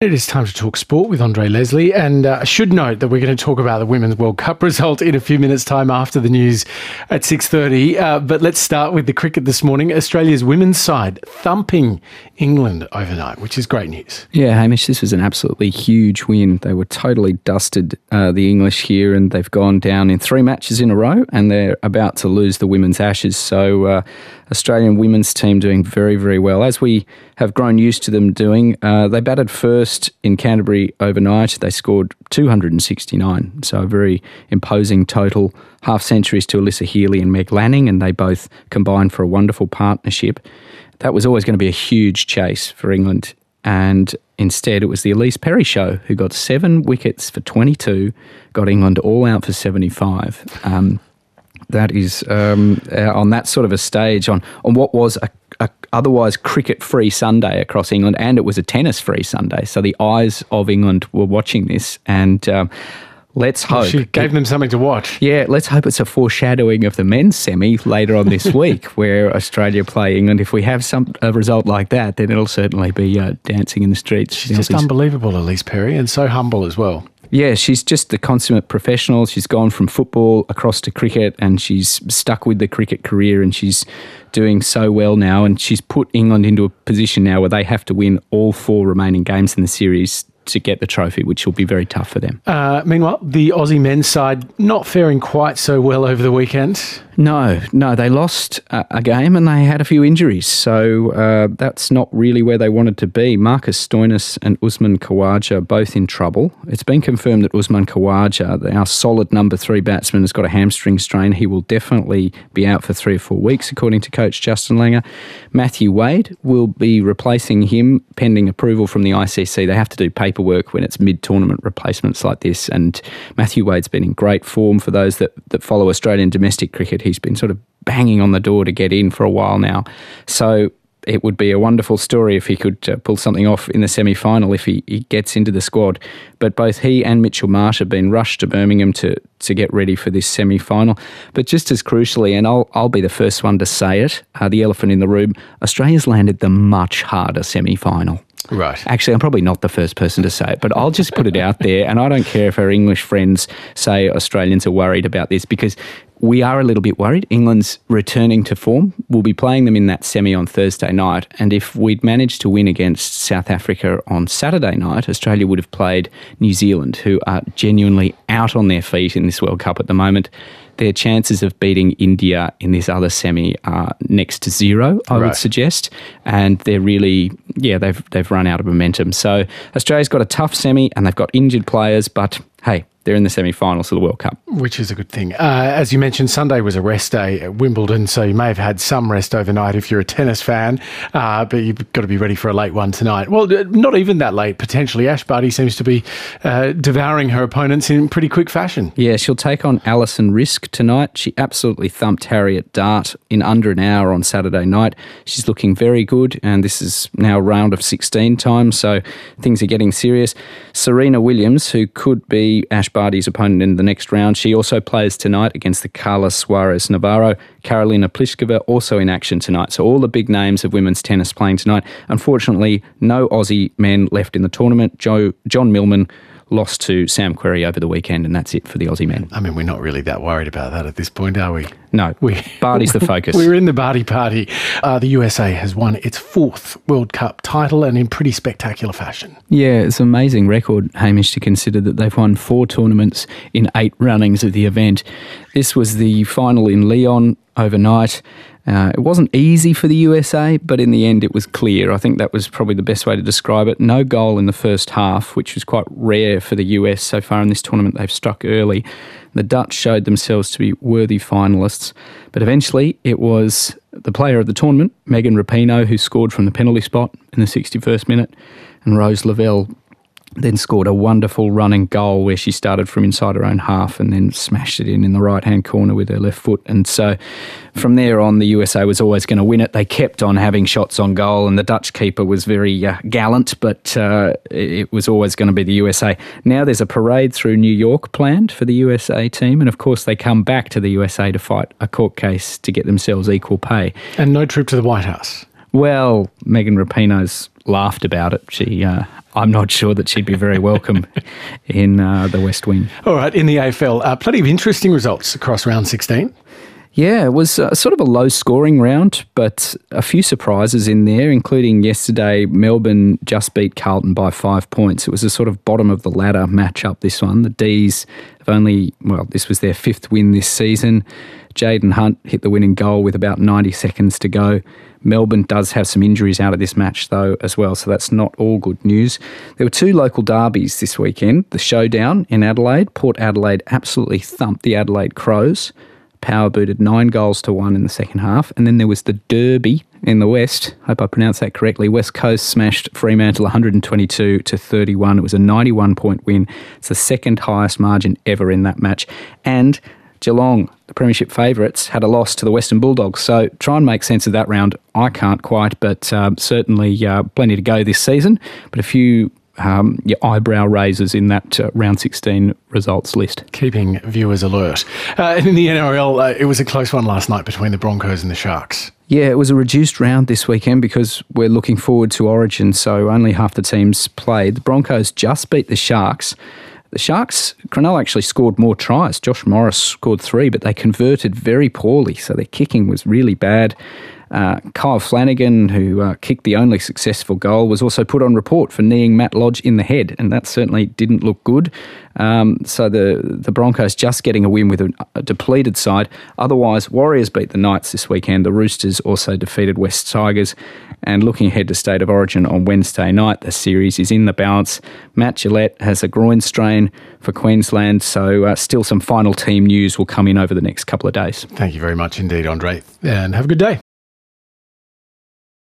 It is time to talk sport with Andre Leslie, and I should note that we're going to talk about the Women's World Cup result in a few minutes' time after the news at 6:30. But let's start with the cricket this morning. Australia's women's side thumping England overnight, which is great news. Yeah, Hamish, this was an absolutely huge win. They were totally dusted, the English here, and they've gone down in 3 matches in a row, and they're about to lose the Women's Ashes. So Australian women's team doing very, very well. As we have grown used to them doing, they batted first in Canterbury overnight. They scored 269, so a very imposing total. Half centuries to Alyssa Healy and Meg Lanning, and they both combined for a wonderful partnership. That was always going to be a huge chase for England, and instead it was the Elise Perry show, who got 7 wickets for 22, got England all out for 75. That is on that sort of a stage, on what was a otherwise cricket-free Sunday across England, and it was a tennis-free Sunday. So the eyes of England were watching this, and let's hope... She gave them something to watch. Yeah, let's hope it's a foreshadowing of the men's semi later on this week, where Australia play England. If we have a result like that, then it'll certainly be dancing in the streets. She's just unbelievable, Elise Perry, and so humble as well. Yeah, she's just the consummate professional. She's gone from football across to cricket, and she's stuck with the cricket career, and she's doing so well now, and she's put England into a position now where they have to win all 4 remaining games in the series to get the trophy, which will be very tough for them. Meanwhile, the Aussie men's side not faring quite so well over the weekend. No, they lost a game and they had a few injuries, so that's not really where they wanted to be. Marcus Stoinis and Usman Khawaja both in trouble. It's been confirmed that Usman Khawaja, our solid number 3 batsman, has got a hamstring strain. He will definitely be out for 3 or 4 weeks, according to coach Justin Langer. Matthew Wade will be replacing him pending approval from the ICC. They have to do paperwork when it's mid-tournament replacements like this, and Matthew Wade's been in great form. For those that follow Australian domestic cricket, he's been sort of banging on the door to get in for a while now. So it would be a wonderful story if he could pull something off in the semi-final if he gets into the squad. But both he and Mitchell Marsh have been rushed to Birmingham to get ready for this semi-final. But just as crucially, and I'll be the first one to say it, the elephant in the room, Australia's landed the much harder semi-final. Right. Actually, I'm probably not the first person to say it, but I'll just put it out there, and I don't care if our English friends say Australians are worried about this, because we are a little bit worried. England's returning to form. We'll be playing them in that semi on Thursday night, and if we'd managed to win against South Africa on Saturday night, Australia would have played New Zealand, who are genuinely out on their feet in this World Cup at the moment. Their chances of beating India in this other semi are next to 0, I would suggest. And they're really, they've run out of momentum. So Australia's got a tough semi and they've got injured players, but hey, they're in the semi-finals of the World Cup. Which is a good thing. As you mentioned, Sunday was a rest day at Wimbledon, so you may have had some rest overnight if you're a tennis fan, but you've got to be ready for a late one tonight. Well, not even that late, potentially. Ash Barty seems to be devouring her opponents in pretty quick fashion. Yeah, she'll take on Alison Risk tonight. She absolutely thumped Harriet Dart in under an hour on Saturday night. She's looking very good, and this is now a round of 16 time, so things are getting serious. Serena Williams, who could be Ash Barty's opponent in the next round, she also plays tonight against the Carla Suarez Navarro. Karolina Pliskova also in action tonight. So all the big names of women's tennis playing tonight. Unfortunately, no Aussie men left in the tournament. John Millman lost to Sam Querrey over the weekend, and that's it for the Aussie men. I mean, we're not really that worried about that at this point, are we? No, Barty's the focus. We're in the Barty party. The USA has won its 4th World Cup title, and in pretty spectacular fashion. Yeah, it's an amazing record, Hamish, to consider that they've won 4 tournaments in 8 runnings of the event. This was the final in Lyon overnight. It wasn't easy for the USA, but in the end it was clear. I think that was probably the best way to describe it. No goal in the first half, which was quite rare for the US so far in this tournament. They've struck early. The Dutch showed themselves to be worthy finalists, but eventually it was the player of the tournament, Megan Rapinoe, who scored from the penalty spot in the 61st minute, and Rose Lavelle then scored a wonderful running goal where she started from inside her own half and then smashed it in the right-hand corner with her left foot. And so from there on, the USA was always going to win it. They kept on having shots on goal, and the Dutch keeper was very gallant, but it was always going to be the USA. Now there's a parade through New York planned for the USA team, and of course they come back to the USA to fight a court case to get themselves equal pay. And no trip to the White House. Well, Megan Rapinoe's laughed about it. I'm not sure that she'd be very welcome in the West Wing. All right, in the AFL, plenty of interesting results across round 16. Yeah, it was sort of a low-scoring round, but a few surprises in there, including yesterday, Melbourne just beat Carlton by 5 points. It was a sort of bottom-of-the-ladder match-up, this one. The D's have this was their 5th win this season. Jaden Hunt hit the winning goal with about 90 seconds to go. Melbourne does have some injuries out of this match, though, as well, so that's not all good news. There were 2 local derbies this weekend. The Showdown in Adelaide. Port Adelaide absolutely thumped the Adelaide Crows. Power booted 9-1 in the second half. And then there was the Derby in the West. Hope I pronounced that correctly. West Coast smashed Fremantle 122-31. It was a 91-point win. It's the second highest margin ever in that match. And Geelong, the premiership favourites, had a loss to the Western Bulldogs. So try and make sense of that round. I can't quite, but certainly plenty to go this season. But a few your eyebrow raisers in that round 16 results list. Keeping viewers alert. In the NRL, it was a close one last night between the Broncos and the Sharks. Yeah, it was a reduced round this weekend because we're looking forward to Origin, so only half the teams played. The Broncos just beat the Sharks. The Sharks, Cronulla actually scored more tries. Josh Morris scored 3, but they converted very poorly, so their kicking was really bad. Kyle Flanagan, who kicked the only successful goal, was also put on report for kneeing Matt Lodge in the head, and that certainly didn't look good. So the Broncos just getting a win with a depleted side. Otherwise, Warriors beat the Knights this weekend. The Roosters also defeated West Tigers. And looking ahead to State of Origin on Wednesday night, the series is in the balance. Matt Gillett has a groin strain for Queensland, so still some final team news will come in over the next couple of days. Thank you very much indeed, Andre, and have a good day.